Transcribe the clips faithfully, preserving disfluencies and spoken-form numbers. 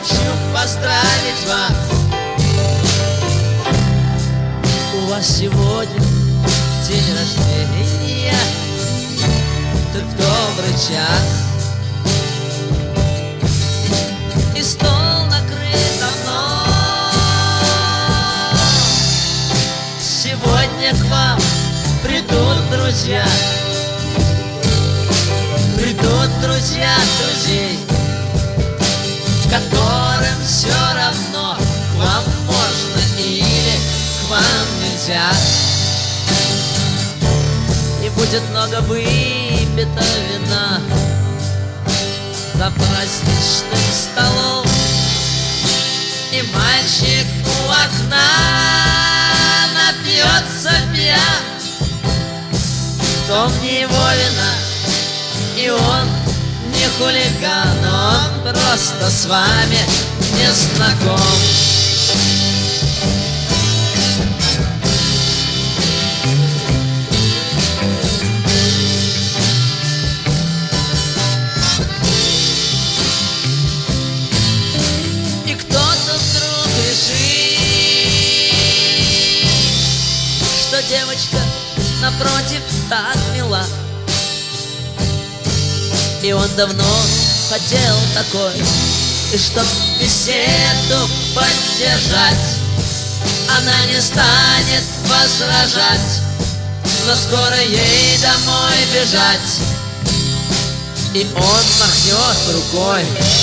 хочу поздравить вас. У вас сегодня день рождения, так в добрый час. И стол накрыт давно. Сегодня к вам придут друзья, придут друзья друзей, которым все равно, к вам можно или к вам нельзя. И будет много выпито вина за праздничным столом. И мальчик у окна напьется пьян. В том не его вина, и он не хулиган, он просто с вами не знаком. И кто-то вдруг решит, что девочка напротив так мила, и он давно хотел такой, и чтоб беседу поддержать, она не станет возражать, но скоро ей домой бежать. И он махнет рукой.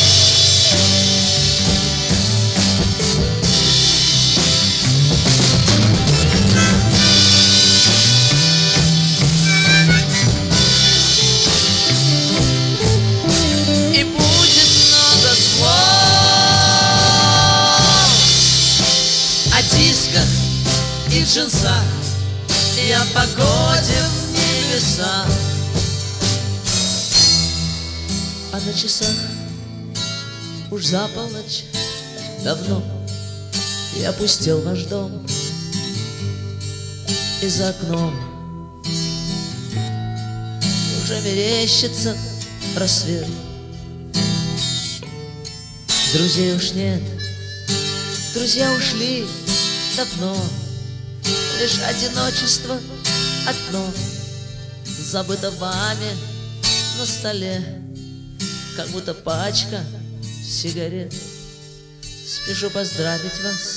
И джинса, и о погоде в небесах. А на часах уж за полночь давно, и опустел ваш дом. И за окном уже мерещится рассвет. Друзей уж нет, друзья ушли давно. Лишь одиночество одно забыто вами на столе, как будто пачка сигарет. Спешу поздравить вас,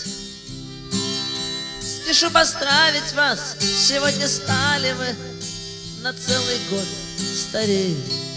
спешу поздравить вас. Сегодня стали вы на целый год старее.